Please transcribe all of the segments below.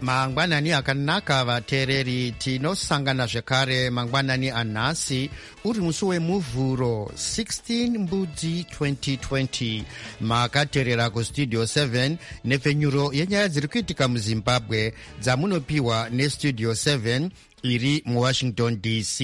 mangwanani akanaka vateereri, tinosangana zvekare mangwanani anhasi uri musi wemuvhuro 16 mbudzi 2020. makateerera kustudio 7 nepfenyuro yenyaya dziri kuitika muzimbabwe dzamunopiwa nestudio 7 iri muwashington dc.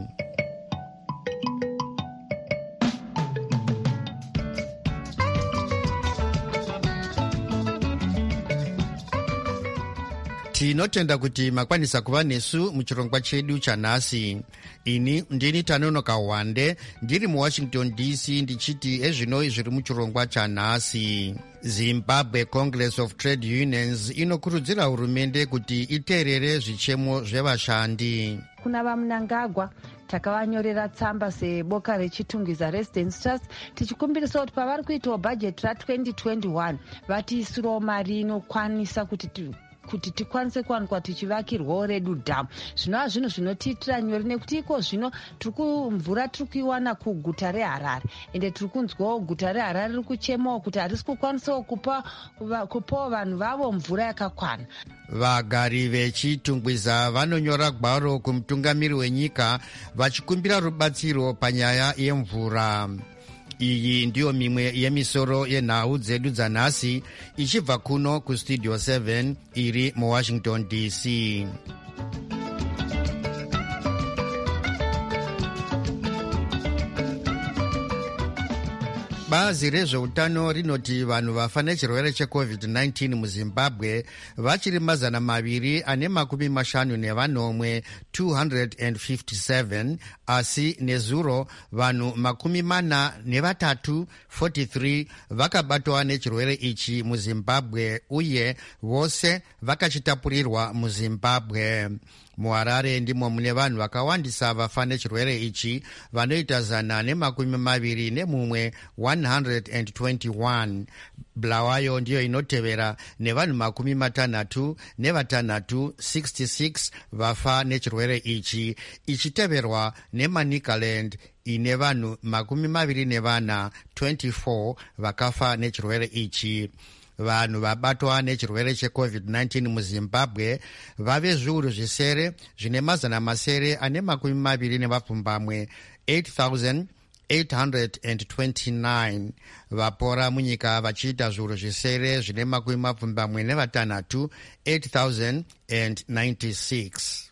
tinotenda kuti makwanisa kuva nesu muchirongwa chedu chanhasi. ini ndini Tanonoka Wande ndiri muwashington dc ndichiti ezvino zviri muchirongwa chanhasi. Zimbabwe Congress of Trade Unions inokurudzira hurumende kuti iteerere zvichemo zvevashandi. Kuna vaMnangagwa takavanyorera tsamba seboka rechitungwiza Residence Trust tichikumbirisa kuti pavari kuitawo bhajeti ra2021 vatiisirawo mari inokwanisa kuti tikwanise kuwanikwa tichivakirwawo redu dhamu. Zvinova zvinhu zvinotiitira nyore nekuti iko zvino mvura tiri kuiwana kuguta reHarare ende tiri kunzwawo guta reHarare riri kuchemawo kuti harisi kukwanisawo kupawo vanhu vavo mvura yakakwana. Vagari vechitungwiza vanonyora gwaro kumutungamiri wenyika vachikumbira rubatsiro panyaya yemvura. Iyi ndiyo mimwe yemisoro yenhau dzedu dzanhasi ichibva kuno kustudio 7 iri muwashington dc. Bazi rezveutano rinoti vanhu vafa nechirwere cheCovid-19 muZimbabwe vachiri 250 257, asi nezuro vanhu 43 vakabatwa nechirwere ichi muZimbabwe uye vose vakachitapurirwa muZimbabwe. muHarare ndimo mune vanhu vakawandisa vafa nechirwere ichi vanoita 121 121. Bulawayo ndiyo inotevera nevanhu 66 66 vafa nechirwere ichi, ichiteverwa neManicaland ine vanhu 24 24 vakafa nechirwere ichi. Vanhu vabatwa nechirwere cheCovid-19 muZimbabwe vave zviuru zvisere zvine 228 8,829. vapora munyika vachiita zviuru zvisere zvine 26 8,096.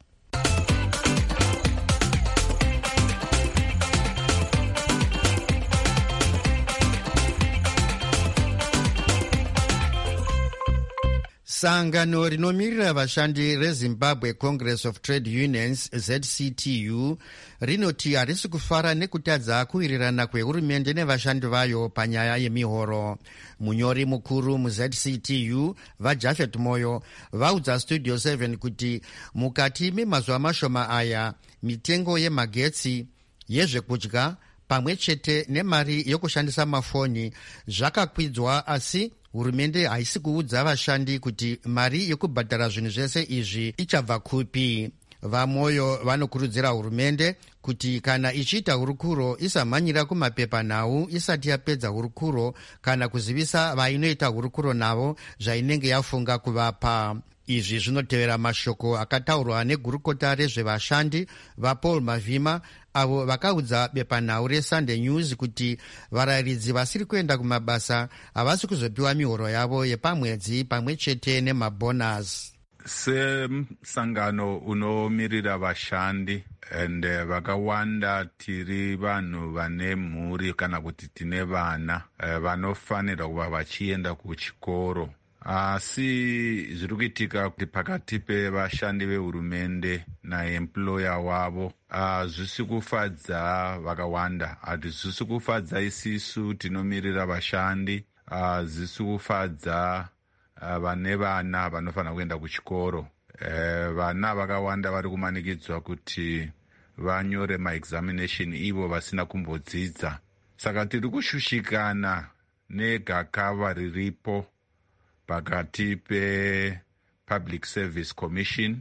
Sangano rinomirira vashandi reZimbabwe Congress of Trade Unions ZCTU rinoti harisi kufara nekutadza kuwirirana kwehurumende nevashandi vayo panyaya yemihoro. Munyori mukuru muZCTU vaJafet Moyo vaudza Studio 7 kuti mukati memazuva mashoma aya mitengo yemagetsi, yezvekudya pamwe chete nemari yokushandisa mafoni zvakakwidzwa, asi hurumende haisi kuudza vashandi kuti mari yekubhadhara zvinhu zvese izvi ichabva kupi. VaMoyo vanokurudzira hurumende kuti kana ichiita hurukuro isamhanyira kumapepanhau isati yapedza hurukuro kana kuzivisa vainoita hurukuro navo zvainenge yafunga kuvapa. Izvi zvinotevera mashoko akataurwa negurukota rezvevashandi vaPaul Mavhima avo vakaudza bepanhau reSunday News kuti varayiridzi vasiri kuenda kumabasa havasi kuzopiwa mihoro yavo yepamwedzi pamwe chete nemabhonasi. Semusangano unomirira vashandi ende vakawanda tiri vanhu vane mhuri kana kuti tine vana vanofanirwa kuva vachienda kuchikoro. Asi zviri kuitika kuti pakati pevashandi vehurumende naemployer wavo zvisi kufadza vakawanda. Zvisi kufadza isisu tinomirira vashandi, zvisi kufadza vane vana vanofanira kuenda kuchikoro. Vana vakawanda vari kumanikidzwa kuti vanyore maexamination ivo vasina kumbodzidza. Saka tiri kushushikana negakava riripo pakati pe-Public Service Commission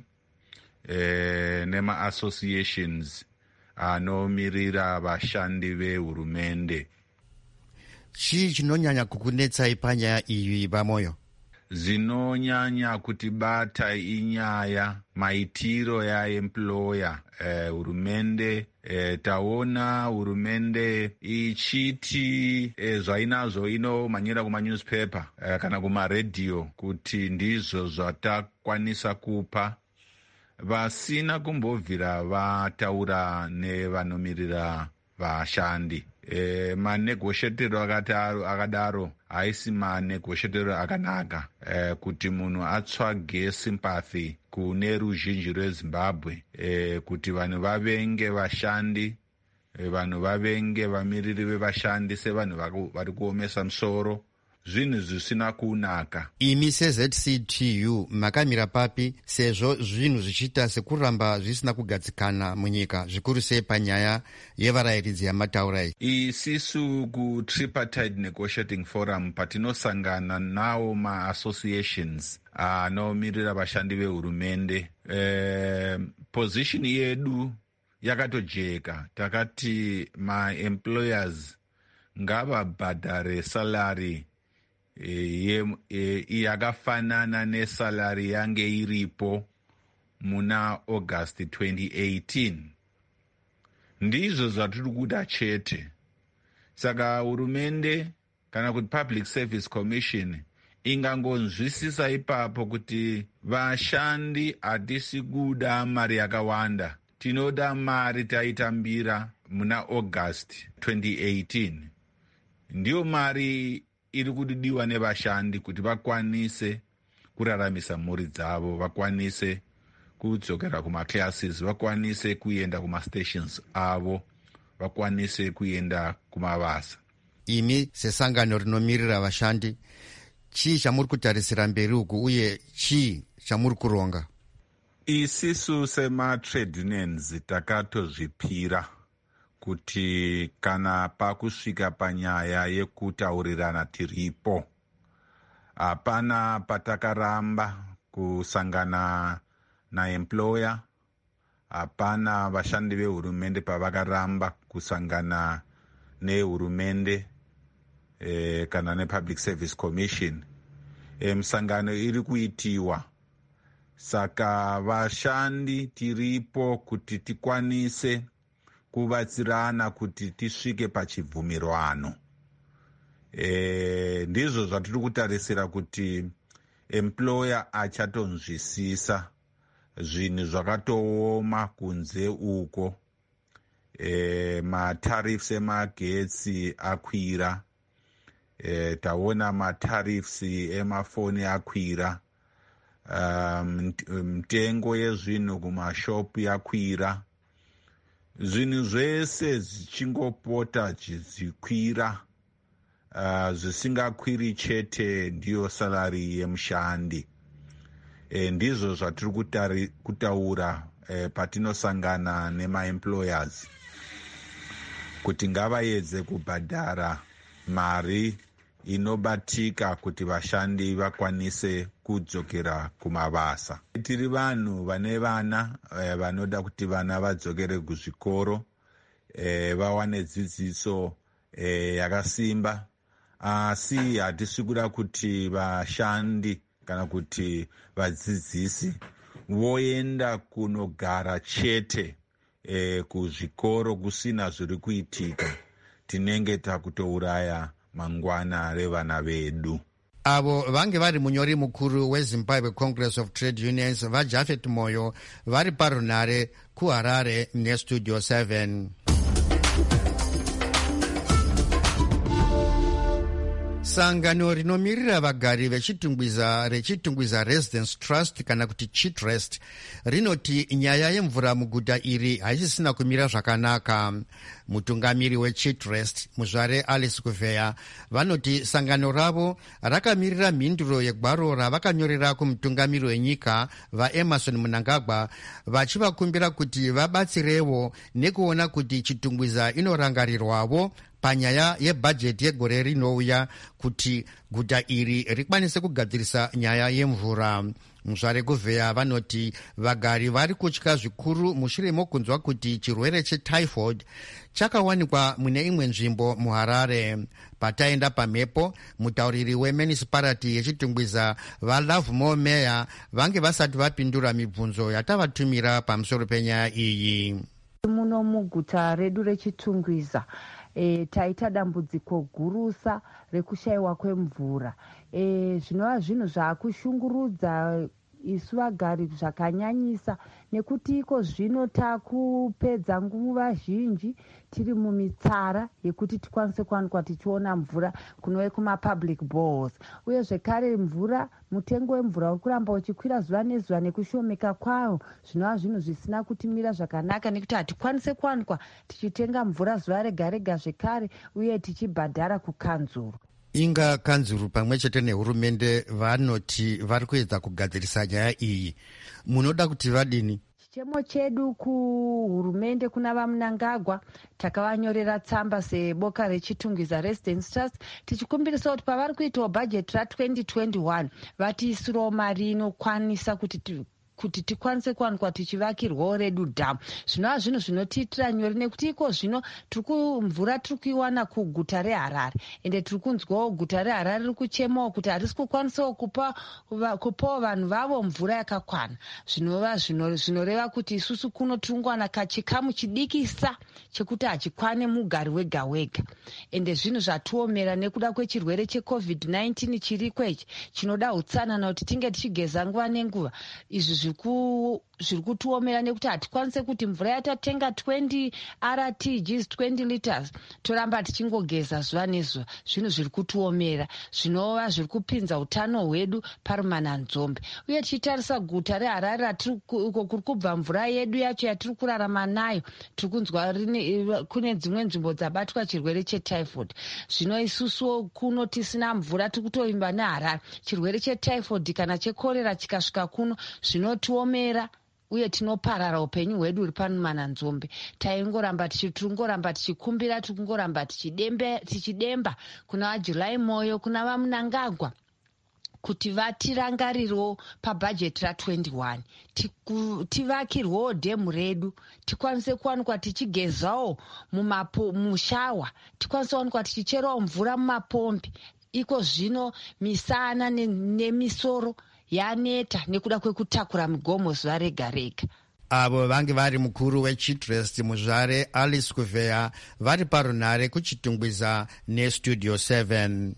nema-associations anomirira vashandi vehurumende. Chii chinonyanya kukunetsai panyaya iyi, VaMoyo? zinonyanya kutibata inyaya maitiro yaemployer. Hurumende taona hurumende ichiti zvainazvo inomhanyira kumanewspaper kana kumaredhiyo kuti ndizvo zvatakwanisa kupa, vasina kumbobvira vataura nevanomirira vashandi. Manegoshetero akadaro haisi manegoshetero akanaka, kuti munhu atsvage sympathy kune ruzhinji rweZimbabwe, kuti vanhu vavenge vashandi, vanhu vavenge vamiriri vevashandi sevanhu vari kuomesa musoro, zvinhu zvisina kunaka. Imi seZCTU makamira papi sezvo zvinhu zvichiita sekuramba zvisina kugadzikana munyika, zvikuru sei panyaya yevarayiridzi yamataura iyi? Isisu kuTripartite Negotiating Forum patinosangana nawo maassociations anomirira vashandi vehurumende, position yedu yakatojeka. Takati maemployers ngavabhadhare salary yakafanana nesalari yange iripo muna August 2018. Ndizvo zvatiri kuda chete. Saka hurumende kana kuti Public Service Commission ingangonzwisisa ipapo kuti vashandi hatisi kuda mari yakawanda, tinoda mari taitambira muna August 2018. Ndiyo mari iri kudiwa nevashandi kuti vakwanise kuraramisa mhuri dzavo, vakwanise kudzokera kumaclasses, vakwanise kuenda kumastations avo, vakwanise kuenda kumabasa. Imi sesangano rinomirira vashandi, chii chamuri kutarisira mberi uku uye chii chamuri kuronga? Isisu sema-trade unions takatozvipira kuti kana pakusvika panyaya yekutaurirana tiripo. Hapana patakaramba kusangana naemployer, hapana vashandi vehurumende pavakaramba kusangana nehurumende kana nePublic Service Commission. Misangano iri kuitiwa. Saka vashandi tiripo kuti tikwanise kubatsirana kuti tisvike pachibvumirwano. Ndizvo zvatiri kutarisira kuti employer achatonzwisisa. Zvinhu zvakatooma kunze uko. Matariffs emagetsi akwira. Taona matariffs emafoni akwira. Mitengo yezvinhu kumashopu yakwira. Zvinhu zvese zvichingopota zvichikwira, zvisingakwiri chete ndiyo salari yemushandi. Ndizvo zvatiri kutaura patinosangana nemaemployers kuti ngavaedze kubhadhara mari inobatika kuti vashandi vakwanise kudzokera kumabasa. Tiri vanhu vane vana vanoda kuti vana vadzokere kuzvikoro, vawane dzidziso yakasimba, asi hatisi kuda kuti vashandi kana kuti vadzidzisi voenda kunogara chete kuzvikoro kusina zviri kuitika. Tinenge takutouraya mangwana revana vedu. Avo vange vari munyori mukuru weZimbabwe Congress of Trade Unions vaJafet Moyo vari parunare kuHarare neStudio 7. Sangano rinomirira vagari rechitungwiza Residence Trust kana kuti Chitrust rinoti nyaya yemvura muguta iri haisisina kumira zvakanaka. Mutungamiri weChitrust muzvare Alice Kuvheya vanoti sangano ravo rakamirira mhinduro yegwaro ravakanyorera kumutungamiri wenyika vaEmerson Mnangagwa vachivakumbira kuti vabatsirevo nekuona kuti chitungwiza inorangarirwavo panyaya yebhajeti yegore rinouya kuti guta iri rikwanise kugadzirisa nyaya yemvura. Muzvare kuvheya vanoti vagari vari kutya zvikuru mushure mokunzwa kuti chirwere chetyphoid chakawanikwa mune imwe nzvimbo muHarare. Pataenda pamhepo, mutauriri wemunicipality yechitungwiza vaLovemore Meya vange vasati vapindura mibvunzo yatavatumira pamusoro penyaya iyi. Muno muguta redu rechitungwiza taita dambudziko gurusa rekushayiwa kwemvura. Zvinova zvinhu zvaakushungurudza isu vagari zvakanyanyisa, nekuti iko zvino takupedza nguva zhinji tiri mumitsara yekuti tikwanise kuwanikwa tichiona mvura kunove kumapublic boreholes. Uye zvekare mvura, mutengo wemvura uri kuramba uchikwira zuva nezuva nekushomeka kwawo. Zvinova zvinhu zvisina kutimira zvakanaka, nekuti hatikwanise kuwanikwa tichitenga mvura zuva rega rega zvekare, uye tichibhadhara kukanzuru. Inga kanzuru pamwe chete nehurumende vanoti vari kuedza kugadzirisa nyaya iyi. Munoda kuti vadini? Chichemo chedu kuhurumende kuna vaMnangagwa, takavanyorera tsamba seboka rechitungwiza Residence Trust tichikumbirisa kuti pavari kuitawo bhajeti ra2021 vatiisirawo mari inokwanisa kuti tikwanise kuwanikwa tichivakirwawo redu dhamu. Zvinova zvinhu zvinotiitira nyore, nekuti iko zvino mvura tiri kuiwana kuguta reHarare, ende tiri kunzwawo guta reHarare riri kuchemawo kuti harisi kukwanisawo kupawo vanhu vavo mvura yakakwana. Zvinova zvinoreva kuti isusu kuno tiri kungowana kachikamu chidikisa chekuti hachikwane mugari wega wega, ende zvinhu zvatiomera nekuda kwechirwere cheCovid-19 chiriko ichi chinoda utsanana kuti tinge tichigeza nguva nenguva. Izvi zviri kutiomera nekuti hatikwanise kuti mvura yatatenga 20 RTGs 20 liters toramba tichingogeza zuva nezuva. Zvinhu zviri kutiomera, zvinova zviri kupinza utano hwedu parumananzombe. Uye tichitarisa guta reHarare uko kuri kubva mvura yedu yacho yatiri kurarama nayo, tiri kunzwa kune dzimwe nzvimbo dzabatwa chirwere chetyphoid. Zvino isusu kuno tisina mvura, tiri kutovimba neHarare. Chirwere chetyphoid kana chekorera chikasvika kuno zvinotiomera, uye tinoparara upenyu hwedu huri parumananzombe. Tiringoramba tichikumbira, tiringoramba tichidemba kuna vaJuly Moyo, kuna vaMnangagwa kuti vatirangarirewo pabhajeti ra21 tivakirwewo dhemu redu, tikwanise kuwanikwa tichigezawo mushawa, tikwanise kuwanikwa tichicherawo mvura mumapombi. Iko zvino misana nemisoro yaneta nekuda kwekutakura migomo zuva rega rega. Avo vange vari mukuru weChitrust muzvare Alice Kuvheya vari parunhare kuchitungwiza neStudio 7.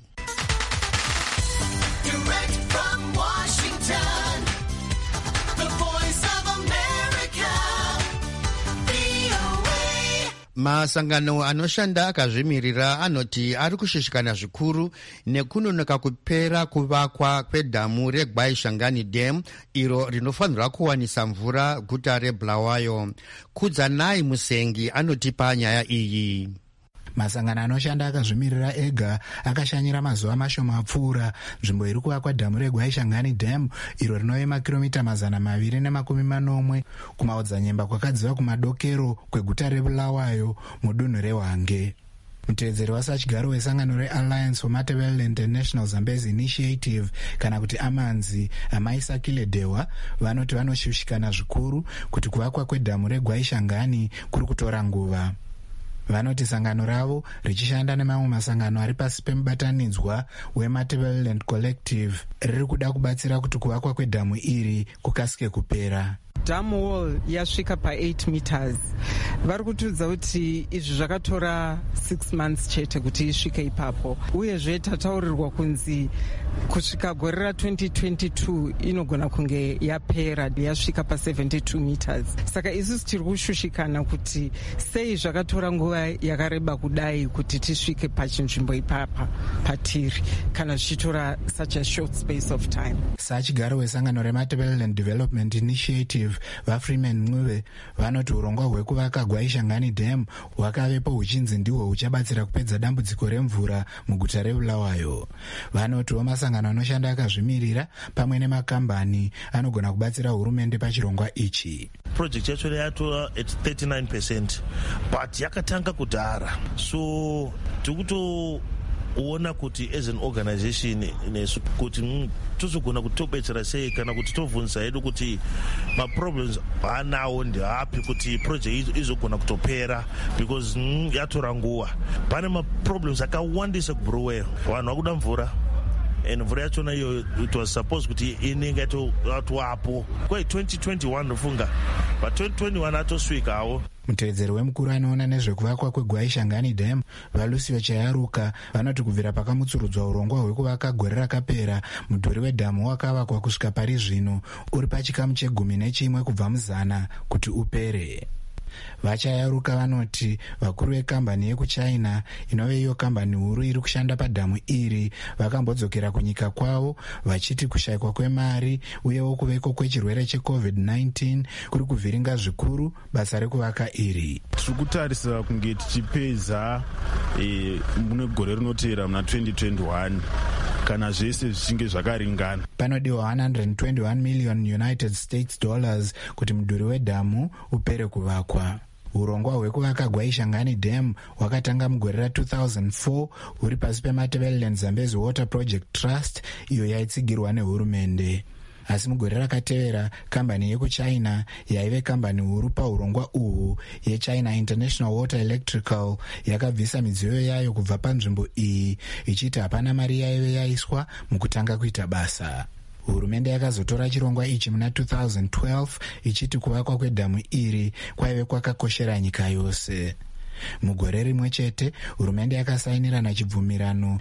Masangano anoshanda akazvimirira anoti ari kushushikana zvikuru nekunonoka kupera kuvakwa kwedhamu reGwaishangani Dam, iro rinofanirwa kuwanisa mvura guta reBulawayo. Kudzanai Musengi anotipa nyaya iyi. Masangano anoshanda akazvimirira ega akashanyira mazuva mashoma apfuura nzvimbo iri kuvakwa dhamu reGwaishangani Dam, iro rinove makiromita 240 kumaodzanyemba kwakadziva kumadokero kweguta reBulawayo mudunhu reHwange. Mutevedzeri wasachigaro wesangano reAlliance for Matabeleland International Zambezi Initiative kana kuti Amanzi, Amaisakile Dewa, vanoti vanoshushikana zvikuru kuti kuvakwa kwedhamu reGwaishangani kuri kutora nguva. Vanoti sangano ravo richishanda nemamwe masangano ari pasi pemubatanidzwa weMatabeleland Collective riri kuda kubatsira kuti kuvakwa kwedhamu iri kukasike kupera. Dam wall yasvika pa8 meters. Vari kutiudza kuti izvi zvakatora 6 months chete kuti isvike ipapo. Uyezve tataurirwa kunzi kusvika gore ra2022 inogona kunge yapera yasvika pa72 meters. Saka isusu tiri kushushikana kuti sei zvakatora nguva yakareba kudai kuti tisvike pachinzvimbo ipapa patiri kana zvichitora such a short space of time. Sachigaro wesangano reMatabeleland Development Initiative vaFreeman Mncube vanoti urongwa hwekuvaka Gwaishangani Dam hwakavepo huchinzi ndihwo huchabatsira kupedza dambudziko remvura muguta reBulawayo. Vanotiwo masangano anoshanda akazvimirira pamwe nemakambani anogona kubatsira hurumende pachirongwa ichi. Project yacho yatora at 39%, but yakatanga kudhara, so tikutoona kuti as an organization kuti tozogona kutobetsera sei kana kuti tovhunza hedu kuti maproblems anawo ndeapi kuti project izogona kutopera, because yatora nguva. Pane maproblems akawandisa kubhuroweyo, vanhu vakuda mvura, and mvura yachona iyo it was supposed kuti inenge atowapo kwai 2021 nofunga, but 2021 atosvikawo. Mutevedzeri wemukuru anoona nezvekuvakwa kweGwaishangani Dam, vaLucio Chayaruka, vanoti kubvira pakamutsurudzwa urongwa hwekuvaka gore rakapera, mudhuri wedhamu wakavakwa kusvika pari zvino uri pachikamu che11 kubva muzana kuti upere. Vachayaruka vanoti vakuru vekambani yekuchina inove iyo kambani huru iri kushanda padhamu iri vakambodzokera kunyika kwavo vachiti kushayikwa kwemari uyewo kuveko kwechirwere cheCovid-19 kuri kuvhiringa zvikuru basa rekuvaka iri. Tiri kutarisa kunge tichipedza mune gore rinotevera muna 2021 kana zvese zvichinge zvakaringana. Panodiwa $121 million United States dollars kuti mudhuri wedhamu upere kuvakwa. Urongwa hwekuvaka Gwaishangani Dam hwakatanga mugore ra2004 huri pasi peMatabeleland Zambezi Water Project Trust iyo yaitsigirwa nehurumende. Asi mugore rakatevera kambani yekuchina yaive kambani huru paurongwa uhu yeChina International Water Electrical yakabvisa midziyo yayo kubva panzvimbo iyi ichiti hapana mari yaive yaiswa mukutanga kuita basa. Hurumende yakazotora chirongwa ichi muna 2012 ichiti kuvakwa kwedhamu iri kwaive kwakakoshera nyika yose. Mugore rimwe chete hurumende yakasainirana chibvumirano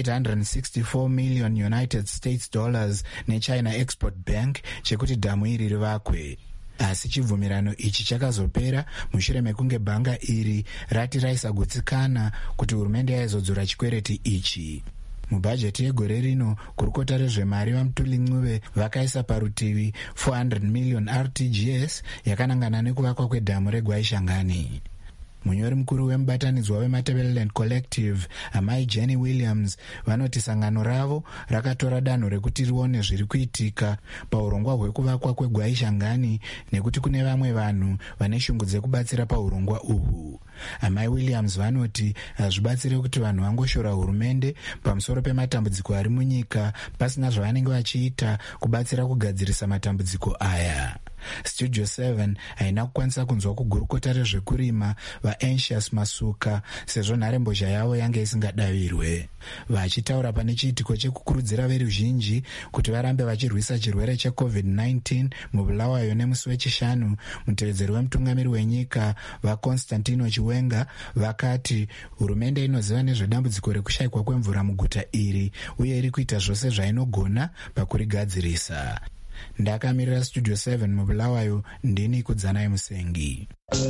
che$864 million United States dollars neChina Export Bank chekuti dhamu iri rivakwe. Asi chibvumirano ichi chakazopera mushure mekunge bhanga iri rati raisagutsikana kuti hurumende yaizodzora chikwereti ichi. Mubhajeti yegore rino kurukota rezvemari vaMutuli Ncube vakaisa parutivi 400 million RTGS yakanangana nekuvakwa kwedhamu reGwaishangani. Munyori mukuru wemubatanidzwa weMatabeleland Collective, amai Jenny Williams, vanoti sangano ravo rakatora danho rekuti rione zviri kuitika paurongwa hwekuvakwa kweGwaishangani nekuti kune vamwe vanhu vane shungu dzekubatsira paurongwa uhu. Amai Williams vanoti hazvibatsire kuti vanhu vangoshora hurumende pamusoro pematambudziko ari munyika pasina zvavanenge vachiita kubatsira kugadzirisa matambudziko aya. Studio 7 haina kukwanisa kunzwa kugurukota rezvekurima vaAncious Masuka sezvo nharembozha yavo yange isingadavirwe. Vachitaura pane chiitiko chekukurudzira veruzhinji kuti varambe vachirwisa chirwere cheCovid-19 mubulawayo nemusi wechishanu, mutevedzeri wemutungamiri wenyika vaConstantino Chiwenga vakati hurumende inoziva nezvedambudziko rekushayikwa kwemvura muguta iri uye iri kuita zvose zvainogona pakurigadzirisa. Ndakamirira Studio 7 mubulawayo, ndini Kudzanai Musengi.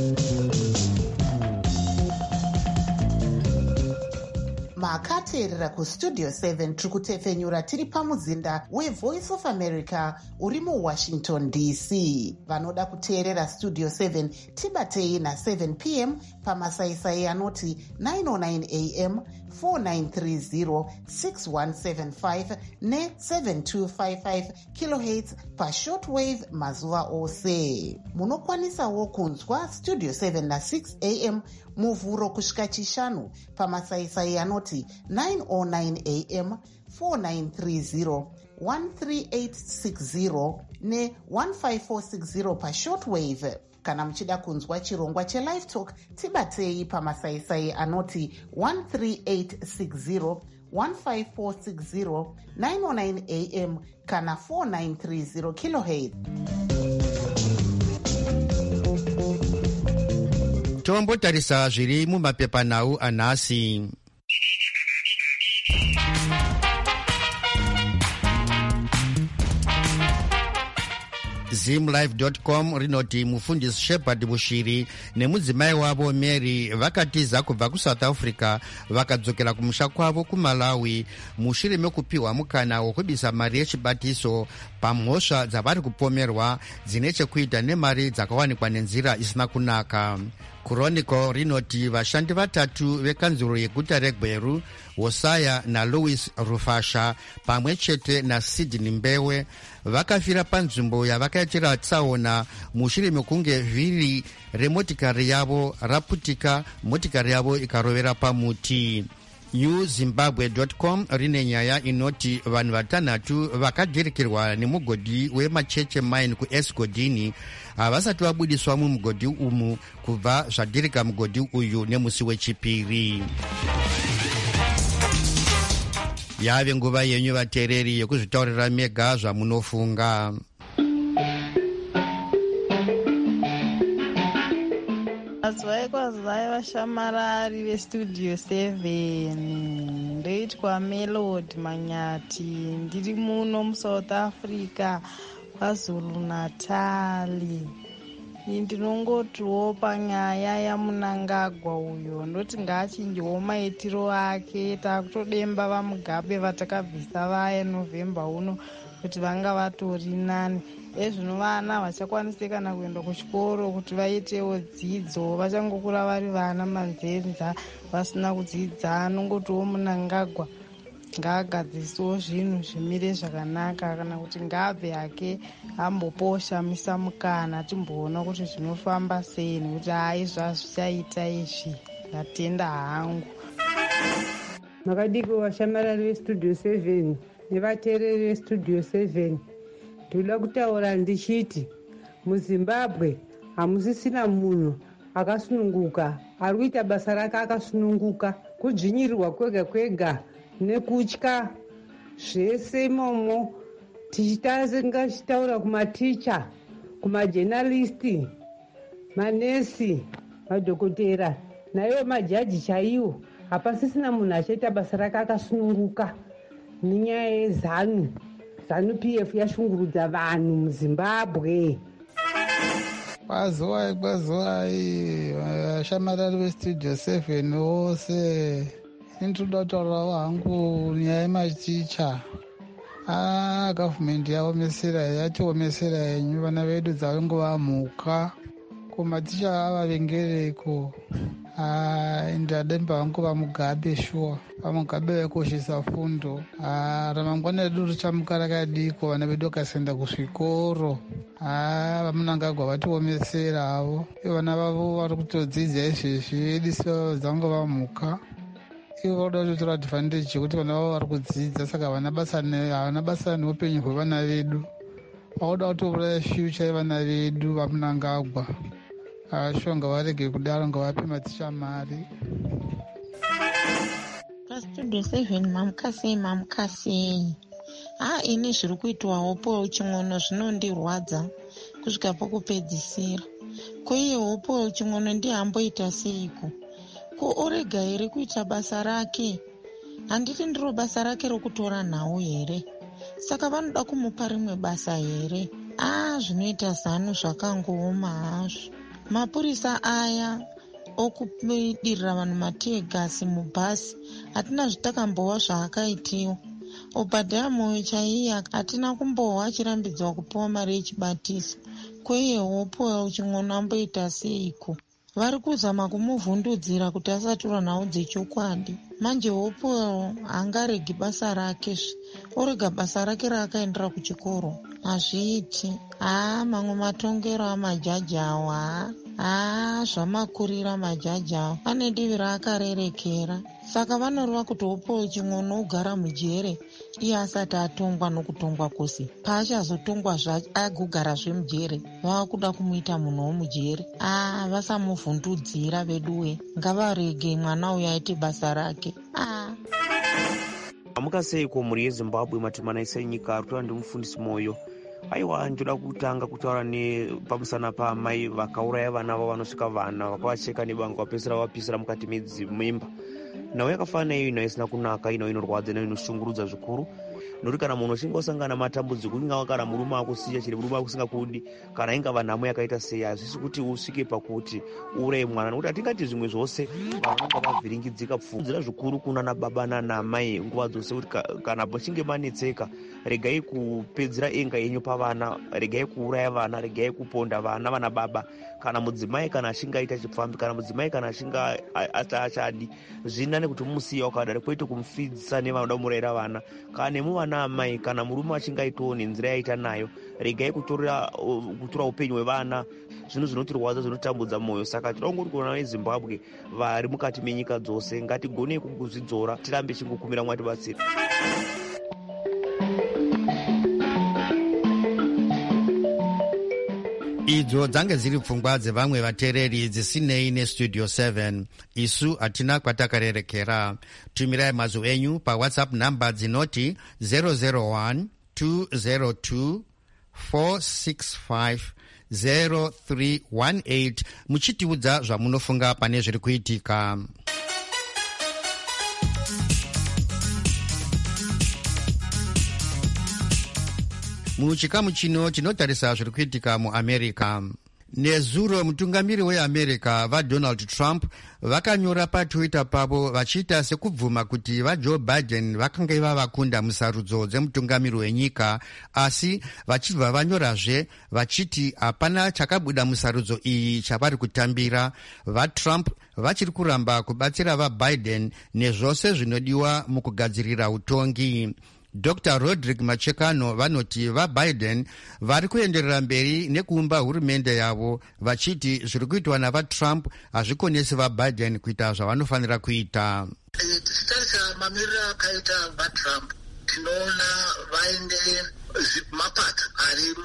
Makateerera kuStudio 7 tiri kutefenyura tiri pamuzinda weVoice of America uri muWashington DC. Vanoda kuteerera Studio 7 tibatei na7 p.m. pamasaisai anoti 909 am 4930 6175 ne7255 kHz pashortwave mazuva ose. Munokwanisawo kunzwa Studio 7 na6 am muvhuro kusvika chishanu pamasaisai anoti 909 am 4930 13860 ne15460 pashortwave. Kana muchida kunzwa chirongwa cheLive Talk tibatei pamasaisai anoti 13860 15460 909 am kana 4930 kHz. Tombotarisa zviri mumapepanhau anhasi. Zimlive.com rinoti mufundisi Shepard Bushiri nemudzimai wavo Mary vakatiza kubva kuSouth Africa vakadzokera kumusha kwavo kuMalawi mushure mekupiwa mukana wokubisa mari yechibatiso pamhosva dzavari kupomerwa dzine chekuita nemari dzakawanikwa nenzira isina kunaka. Chronicle rinoti vashandi vatatu vekanzuro yeguta reGweru, Hosaya naLouis Rufasha pamwe chete naSydney Mbewe vakafira panzvimbo yavakaitira tsaona mushure mekunge vhiri remotikari yavo raputika, motikari yavo ikarovera pamuti. newzimbabwe.com rine nyaya inoti vanhu vatanhatu vakadhirikirwa nemugodhi wemacheche mine kuEsgodini havasati vabudiswa mumugodhi umu kubva zvadhirika mugodhi uyu nemusi wechipiri. Yave nguva yenyu vateereri yekuzvitaurira mega zvamunofunga. Mazwai kwazai vashamarari vestudio 7 ndoitwa Melody Manyati, ndiri muno muSouth Africa kwaZulu Natali. Ndinongotiwo panyaya yaMunangagwa uyo ndoti ngaachinjewo maitiro ake. Takutodemba vaMugabe vatakabvisa vaya November uno kuti vanga vatori nani. Ezvino vana vachakwanise kana kuenda kuchikoro kuti vaitewo dzidzo, vachangokura vari vana manzenza vasina kudzidza. Anongotiwo Munangagwa ngaagadzisewo zvinhu zvimire zvakanaka, kana kuti ngaabve hake amboposhamisa mukana timboona kuti zvinofamba sei, nekuti hai zvazvichaita izvi ndatenda hangu. Makadiko vashamarari vestudio 7 nevateereri vestudio 7, ndoda kutaura ndichiti muZimbabwe hamusisina munhu akasununguka ari kuita basa rake akasununguka. Kudzvinyirirwa kwega kwega nekutya zvese imomo, tichitanga tichitaura kumaticha, kumajenalisti, manesi, madhokotera naivo majaji chaiwo. Hapasisina munhu achaita basa rake akasununguka nenyaya yeZanu PF yashungurudza vanhu muZimbabwe. Kwazoi vashamarari vestudio 7 vose, ndinoda kutaurawo hangu nyaya yematicha. Gavhumende yatiomesera yenyu, vana vedu dzavangova mhuka kumaticha avavengereko. Ndademba vangu vaMugabe shuwa, vaMugabe vaikoshesa fundo. Ramangwana redu richamuka rakadiko, vana vedu vakasaenda kuzvikoro. VaMunangagwa vatiomesera havo, vana vavo vari kutodzidza izvezvi, edisi dzavangova mhuka. Ivo vakuda kutora advantage yekuti vana vavo vari kudzidza, saka havana basa neupenyu hwevana vedu. Vakuda kutouraya future yevana vedu vaMunangagwa. Shonga varege kudaro, ngavape maticha mari. Pastudio 7 mamukasei. Ini zviri kuitwa Paul Ching'ono zvinondirwadza kusvika pakupedzisira. Ko iye Paul Ching'ono ndihamboita seiko? Ko orega here kuita basa rake? Handiti ndiro basa rake rokutora nhau here? Saka vanoda kumupa rimwe basa here? Zvinoita Zanu zvakangooma hazvo. Mapurisa aya okudirira vanhu mategasi mubhasi hatina zvitakambowa zvaakaitiwa. Obhadhaya Moyo chaiye hatina kumbohwa achirambidzwa kupiwa mari yechibatiso. Kweiye Paul Ching'ono amboita seiko? Vari kuzama kumuvhundudzira kuti asatora nhau dzechokwadi. Manje Paul hangaregi basa rake, orega basa rake raakaendera kuchikoro. Hazviiti. Mamwe matongero amajaji awa. Zvamakurira majaji awa. Ane divi raakarerekera. Saka vanoreva kuti Paul Ching'ono ugara mujere iye asati atongwa nokutongwa kusi. Paachazotongwa agogarazve mujere, vava kuda kumuita munhu womujere. Vasamuvhundudzira veduwe. Ngavarege mwana uyo aite basa rake. Amukaseiko mhuri yeZimbabwe matimanaisa enyika ari kutaura ndimufundisi Moyo. Aiwa, ndoda kutanga kutaura pamusana pamai vakauraya vana vavo vanosvika vana vakavacheka nebango vapedzisira vapisira mukati medzimba. Nhau yakafanana iyo isina kunaka, inorwadza, inoshungurudza zvikuru. nokuti kana munhu achinge wasangana matambudziko ingava kana murume akusiya chiri murume akusingakudi kana ingava nhamo yakaita sei, hazvisi kuti usvike pakuti uraye mwana, nokuti hatingati zvimwe zvose vanenge vavhiringidzika pfudzira zvikuru kunana baba nanamai nguva dzose kuti kana pachinge manetseka regai kupedzera enga yenyu pavana, regai kuuraya vana, regai kuponda vana baba. Kana mudzimai kana achinge aita chipfambi, kana mudzimai kana achinge achadi, zvinani kuti mumusiya wakadaro, kwete kumufidza nevanoda kumurayira vana. Kana nemuvana amai, kana murume achinge aitawo nenzira yaita nayo, regai kutora upenyu hwevana, zvinhu zvinotirwadza, zvinotambudza mwoyo. Saka tirongori kuona vezimbabwe vari mukati menyika dzose, ngatigonei kuzvidzora, tirambe chingokumira mwatibatsira. idzo dzange dziri pfungwa dzevamwe vateereri dzisinei nestudio 7. isu hatina kwatakarerekera. tumirai mazwi enyu pawhatsapp namba dzinoti 001 202 465 0318 muchitiudza zvamunofunga pane zviri kuitika. muchikamu chino tinotarisa zviri kuitika muamerica. nezuro mutungamiri weamerica vadonald trump vakanyora patwitter pavo vachiita sekubvuma kuti vajoe biden vakange vavakunda musarudzo dzemutungamiri wenyika, asi vachibva vanyorazve vachiti hapana chakabuda musarudzo iyi chavari kutambira. vatrump vachiri kuramba kubatsira vabiden nezvose zvinodiwa mukugadzirira utongi. Dr. Roderick Machekano vanoti vaBiden vari kuenderera mberi nekuumba hurumende yavo, vachiti zviri kuitwa navaTrump hazvikonesi vaBiden kuita zvavanofanira kuita. Tichitarisa mamiriro akaita vaTrump, tinoona vaine mapato ari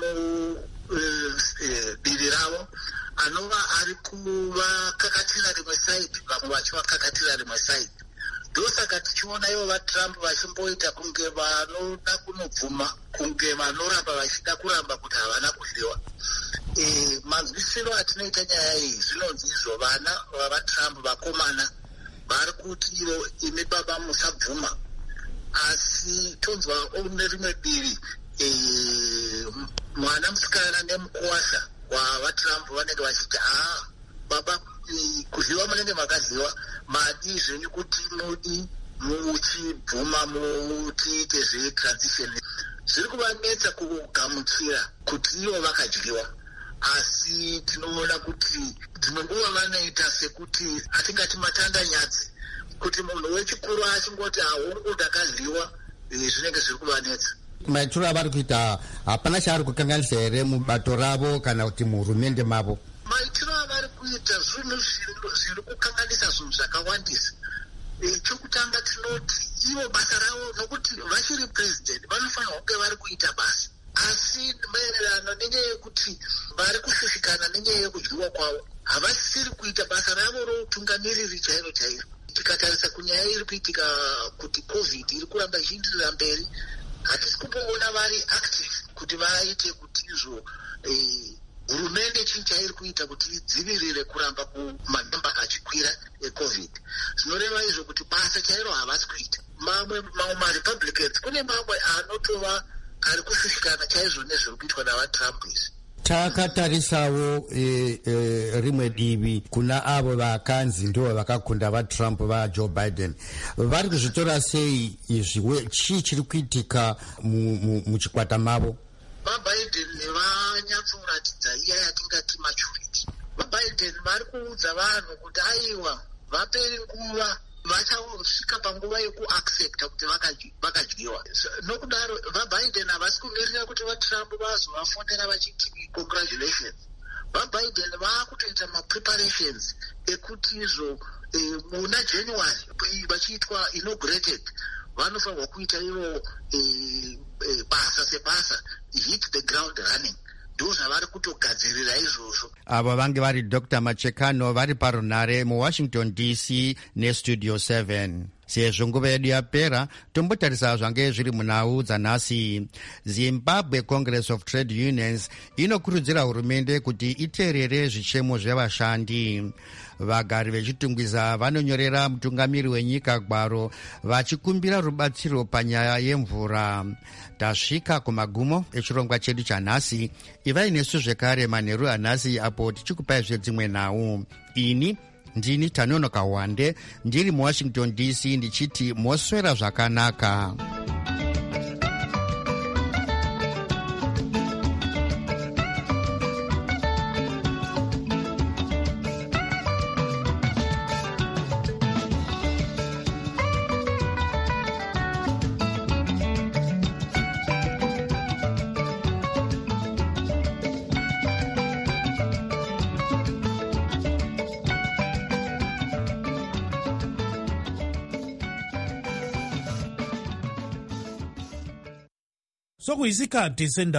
mudivi ravo anova ari kuvakakatira rimwe saidi, vamwe vachivakakatira rimwe saidi. ndosaka tichiona ivo vaTrump vachimboita kunge vanoda kunobvuma, kunge vanoramba vachida kuramba kuti havana kudliwa. Manzwisiro atinoita nyaya iyi zvinonzi izvo vana vavaTrump vakomana vari kuti iro imi baba musabvuma, asi tonzwa nerimwe divi mwana musikana nemukuwasha wavaTrump vanenge vachiti baba kudliwa munenge makadliwa, madi zvenyu kuti mudi muchibvuma mutiite zvetransition. Zviri kuvanetsa kugamuchira kuti ivo vakadyiwa, asi tinoona kuti dzimwe nguva vanoita sekuti hatingati matandanyadzi, kuti munhu wechikuru achingoti hongu ndakadliwa, zvinenge zviri kuvanetsa. maitiro avari kuita hapana chaari kukanganisa here mubato ravo kana kuti muhurumende mavo? maitiro avari kuita zvinhu zviri kukanganisa zvinhu zvakawandisa. Chokutanga tinoti ivo basa ravo, nokuti vachiri president vanofanira kunge vari kuita basa, asi maererano nenyaya yekuti vari kushushikana nenyaya yekudyiwa kwavo, havasisiri kuita basa ravo routungamiriri chairo chairo. Tikatarisa kunyaya iri kuitika kuti covid iri kuramba ichienderera mberi, hatisi kumboona vari active kuti vaite kuti izvo hurumende chinhu chairi kuita kuti idzivirire kuramba kumanhamba achikwira ecovid. Zvinoreva izvo kuti basa chairo havasi kuita. Mamwe marepublicans kune mamwe anotova ari kushushikana chaizvo nezviri kuitwa navaTrump izvi. takatarisawo rimwe divi kuna avo vakanzi ndivo vakakunda vaTrump vaJoe Biden. vari kuzvitora sei izvi? chii chiri kuitika muchikwata mavo? vaBiden vanyatsoratidza iya yatingati maturity. vaBiden vari kuudza vanhu kuti aiwa vaperi nguva vachasvika panguva yekuaccepta kuti vakadyiwa. Nokudaro vaBiden havasi kumirira kuti vaTrump vazovafondera vachiti congratulations. vaBiden vaakutoita mapreparations ekuti izvo muna January vachiitwa inaugurated vanofanirwa kuita ivo basa sebasa, hit the ground running. ndo zvavari kutogadzirira izvozvo. avo vange vari Dr. Machekano vari parunare muWashington DC nestudio 7. sezvo nguva yedu yapera, tombotarisa zvange zviri munhau dzanhasi. Zimbabwe Congress of Trade Unions inokurudzira hurumende kuti iteerere zvichemo zvevashandi. Vagari vechitungwiza vanonyorera mutungamiri wenyika gwaro vachikumbira rubatsiro panyaya yemvura. Tasvika kumagumo echirongwa chedu chanhasi. Ivai nesu zvekare manheru anhasi apo tichikupai zvedzimwe nhau. Ini ndini Tanonoka Wande, ndiri muWashington DC, ndichiti moswera zvakanaka. Sokuyisikhathi sendaba